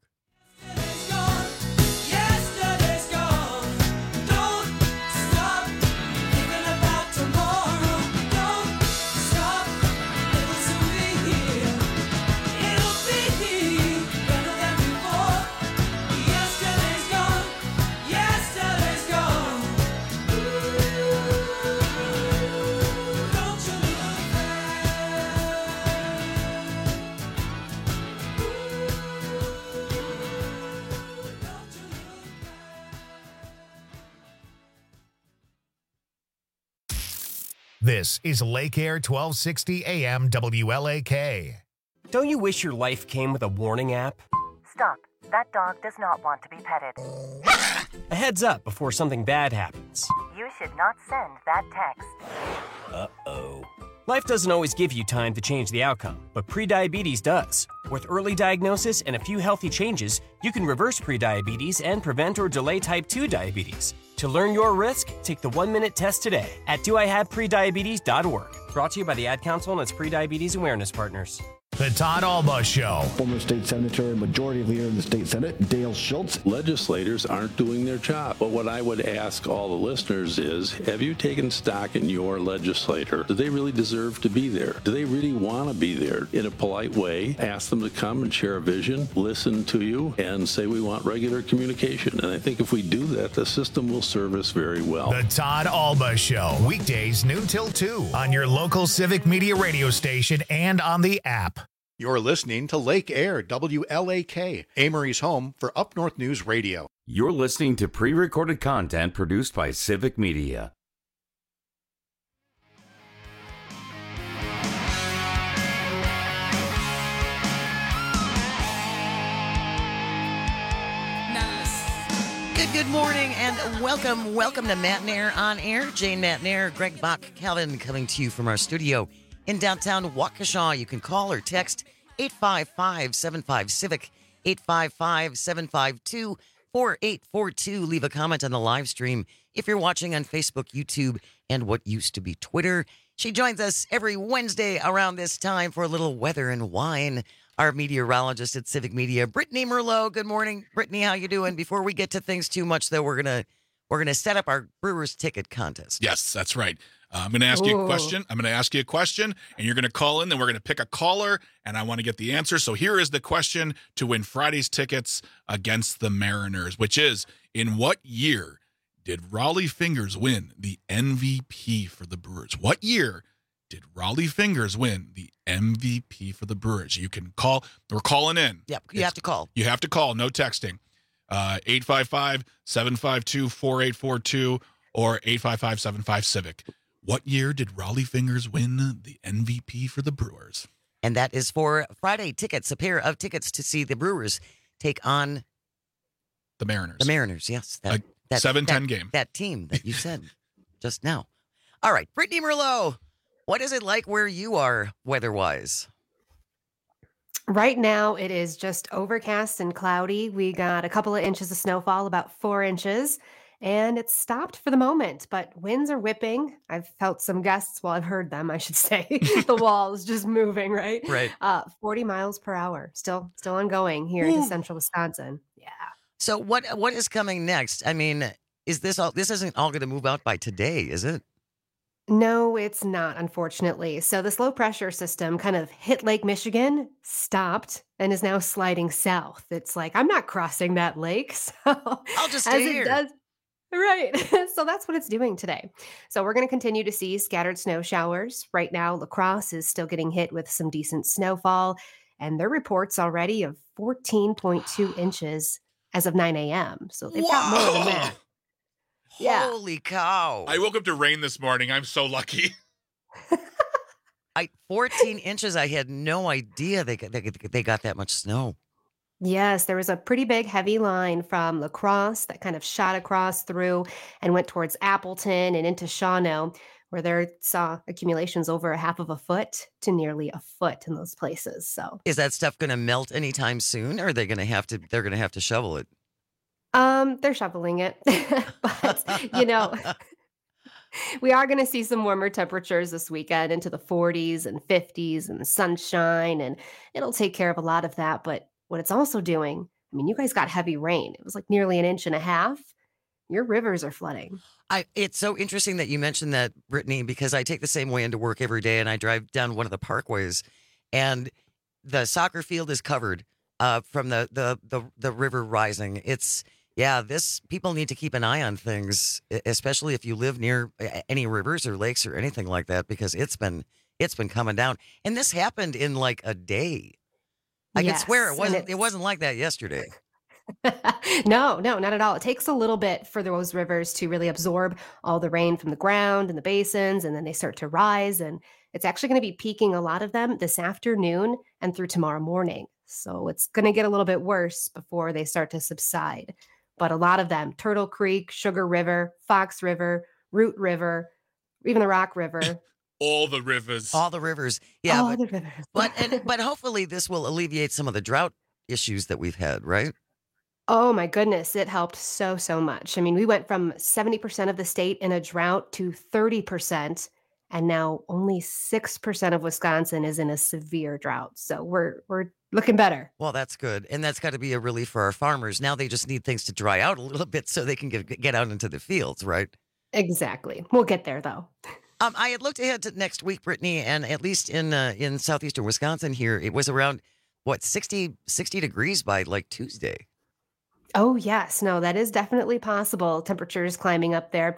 This is Lake Air 1260 AM WLAK. Don't you wish your life came with a warning app? Stop. That dog does not want to be petted. A heads up before something bad happens. You should not send that text. Uh-oh. Life doesn't always give you time to change the outcome, but prediabetes does. With early diagnosis and a few healthy changes, you can reverse prediabetes and prevent or delay type 2 diabetes. To learn your risk, take the 1-minute test today at doihaveprediabetes.org. Brought to you by the Ad Council and its prediabetes awareness partners. The Todd Alba Show. Former state senator and majority leader in the state Senate, Dale Schultz. Legislators aren't doing their job. But what I would ask all the listeners is, have you taken stock in your legislator? Do they really deserve to be there? Do they really want to be there? In a polite way, ask them to come and share a vision, listen to you, and say we want regular communication. And I think if we do that, the system will serve us very well. The Todd Alba Show. Weekdays noon till 2 on your local Civic Media radio station and on the app. You're listening to Lake Air, WLAK, Amory's home for Up North News Radio. You're listening to pre-recorded content produced by Civic Media. Good morning and welcome to Matt Nair on Air. Jane Matt Nair, Greg Bach, Calvin coming to you from our studio in downtown Waukesha. You can call or text 855-75-CIVIC, 855-752-4842. Leave a comment on the live stream if you're watching on Facebook, YouTube, and what used to be Twitter. She joins us every Wednesday around this time for a little weather and wine. Our meteorologist at Civic Media, Brittany Merlot. Good morning, Brittany. How you doing? Before we get to things too much, though, we're gonna set up our Brewers ticket contest. Yes, that's right. I'm going to ask you a question. I'm going to ask you a question, and you're going to call in. Then we're going to pick a caller, and I want to get the answer. So here is the question to win Friday's tickets against the Mariners, which is, in what year did Rollie Fingers win the MVP for the Brewers? What year did Rollie Fingers win the MVP for the Brewers? You can call. We're calling in. Yep, you have to call. You have to call. No texting. 855-752-4842 or 855-75-CIVIC. What year did Rollie Fingers win the MVP for the Brewers? And that is for Friday tickets, a pair of tickets to see the Brewers take on the Mariners. The Mariners, yes. That 7-10 game. That team that you said just now. All right, Brittany Merlot, what is it like where you are weather-wise? Right now, it is just overcast and cloudy. We got a couple of inches of snowfall, about 4 inches. And it's stopped for the moment, but winds are whipping. I've felt some gusts. Well, I've heard them, I should say. The wall is just moving, right? Right. 40 miles per hour. Still ongoing here in central Wisconsin. Yeah. So what is coming next? I mean, this isn't all going to move out by today, is it? No, it's not, unfortunately. So this low pressure system kind of hit Lake Michigan, stopped, and is now sliding south. It's like, I'm not crossing that lake. So I'll just stay here. Right. So that's what it's doing today. So we're going to continue to see scattered snow showers. Right now, La Crosse is still getting hit with some decent snowfall, and their reports already of 14.2 inches as of 9 a.m. So they've got more than that. Yeah. Holy cow. I woke up to rain this morning. I'm so lucky. 14 inches. I had no idea they got that much snow. Yes, there was a pretty big heavy line from La Crosse that kind of shot across through and went towards Appleton and into Shawano, where there saw accumulations over a half of a foot to nearly a foot in those places. So is that stuff going to melt anytime soon, or are they going to have to? They're going to have to shovel it. They're shoveling it, but we are going to see some warmer temperatures this weekend into the 40s and 50s and sunshine, and it'll take care of a lot of that. But what it's also doing, I mean, you guys got heavy rain. It was like nearly 1.5 inches. Your rivers are flooding. It's so interesting that you mentioned that, Brittany, because I take the same way into work every day, and I drive down one of the parkways, and the soccer field is covered from the river rising. People need to keep an eye on things, especially if you live near any rivers or lakes or anything like that, because it's been coming down. And this happened in like a day. I could swear it wasn't like that yesterday. No, not at all. It takes a little bit for those rivers to really absorb all the rain from the ground and the basins, and then they start to rise. And it's actually going to be peaking a lot of them this afternoon and through tomorrow morning. So it's going to get a little bit worse before they start to subside. But a lot of them, Turtle Creek, Sugar River, Fox River, Root River, even the Rock River. All the rivers. All the rivers. Yeah. All the rivers. But hopefully this will alleviate some of the drought issues that we've had, right? Oh my goodness, it helped so much. I mean, we went from 70% of the state in a drought to 30%, and now only 6% of Wisconsin is in a severe drought. So we're looking better. Well, that's good. And that's got to be a relief for our farmers. Now they just need things to dry out a little bit so they can get out into the fields, right? Exactly. We'll get there, though. I had looked ahead to next week, Brittany, and at least in southeastern Wisconsin here, it was around, 60 degrees by like Tuesday. Oh, yes. No, that is definitely possible. Temperatures climbing up there.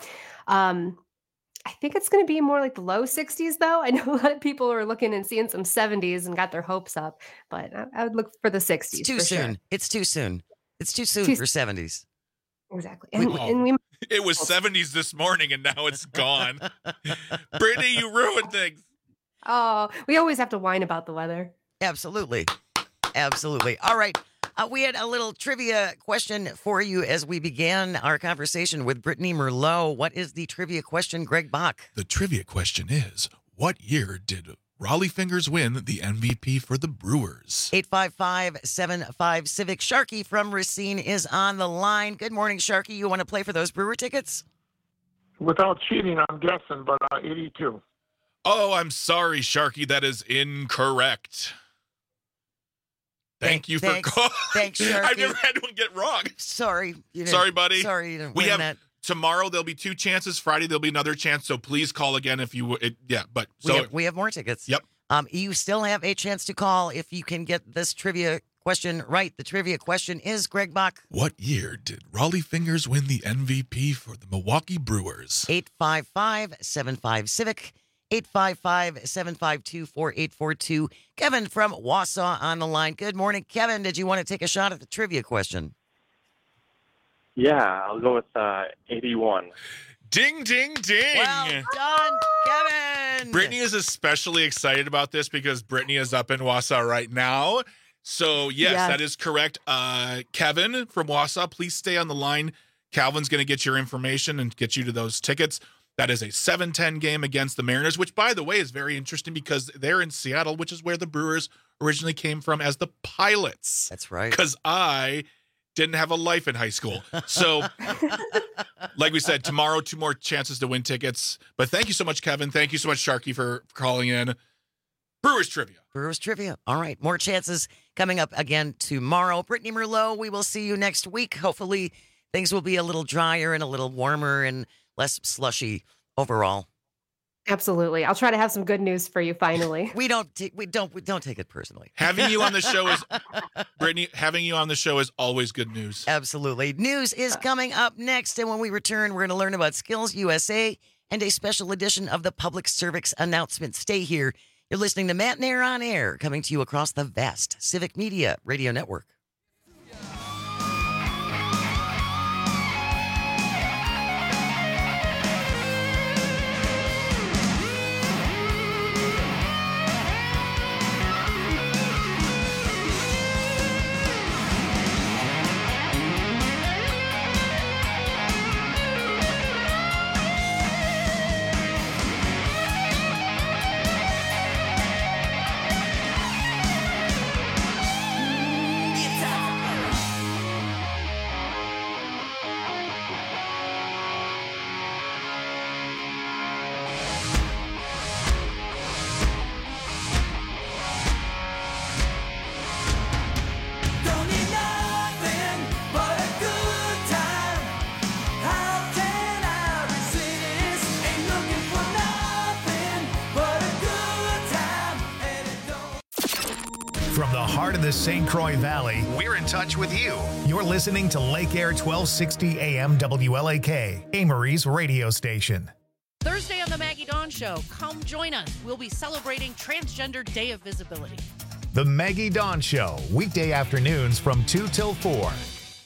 I think it's going to be more like the low 60s, though. I know a lot of people are looking and seeing some 70s and got their hopes up, but I would look for the 60s. It's too soon. Sure. It's too soon. It's too soon for 70s. Exactly. And we It was 70s this morning, and now it's gone. Brittany, you ruined things. Oh, we always have to whine about the weather. Absolutely. All right. We had a little trivia question for you as we began our conversation with Brittany Merlot. What is the trivia question, Greg Bach? The trivia question is, what year did Rollie Fingers win the MVP for the Brewers? 855-75-CIVIC. Sharky from Racine is on the line. Good morning, Sharky. You want to play for those Brewer tickets? Without cheating, I'm guessing, but 82. Oh, I'm sorry, Sharky. That is incorrect. Thank you for calling. Thanks, Sharky. I've never had one get wrong. Sorry. Sorry, buddy. Sorry you didn't we win have that. Tomorrow there'll be 2 chances. Friday there'll be another chance. So please call again if you. We have more tickets. Yep. You still have a chance to call if you can get this trivia question right. The trivia question is, Greg Bach. What year did Rollie Fingers win the MVP for the Milwaukee Brewers? 855-75-CIVIC. 855-752-4842. Kevin from Wausau on the line. Good morning, Kevin. Did you want to take a shot at the trivia question? Yeah, I'll go with 81. Ding, ding, ding. Well done, Kevin. Brittany is especially excited about this because Brittany is up in Wausau right now. So, yes, that is correct. Kevin from Wausau, please stay on the line. Calvin's going to get your information and get you to those tickets. That is a 7-10 game against the Mariners, which, by the way, is very interesting because they're in Seattle, which is where the Brewers originally came from as the Pilots. That's right. Because I didn't have a life in high school. So, like we said, tomorrow, 2 more chances to win tickets. But thank you so much, Kevin. Thank you so much, Sharky, for calling in. Brewers Trivia. All right. More chances coming up again tomorrow. Brittany Merlot, we will see you next week. Hopefully, things will be a little drier and a little warmer and less slushy overall. Absolutely. I'll try to have some good news for you finally. We don't take it personally. Having you on the show is Brittany, having you on the show is always good news. Absolutely. News is coming up next, and when we return, we're going to learn about Skills USA and a special edition of the Public Service Announcement. Stay here. You're listening to Matt and Air on Air, coming to you across the vast Civic Media Radio Network. From the heart of the St. Croix Valley, we're in touch with you. You're listening to Lake Air 1260 AM WLAK, Amory's radio station. Thursday on the Maggie Dawn Show, come join us. We'll be celebrating Transgender Day of Visibility. The Maggie Dawn Show, weekday afternoons from 2 till 4.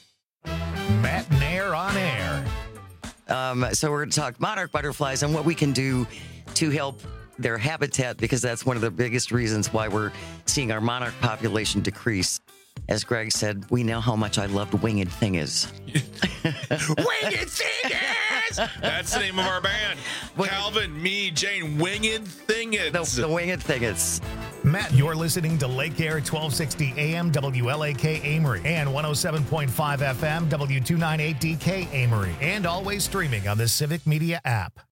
So we're going to talk monarch butterflies and what we can do to help their habitat, because that's one of the biggest reasons why we're seeing our monarch population decrease. As Greg said, we know how much I loved Winged Thingers. Winged Thingers! That's the name of our band. Calvin, me, Jane, Winged Thingers. The Winged Thingers. Matt, you're listening to Lake Air 1260 AM WLAK Amory and 107.5 FM W298DK Amory, and always streaming on the Civic Media app.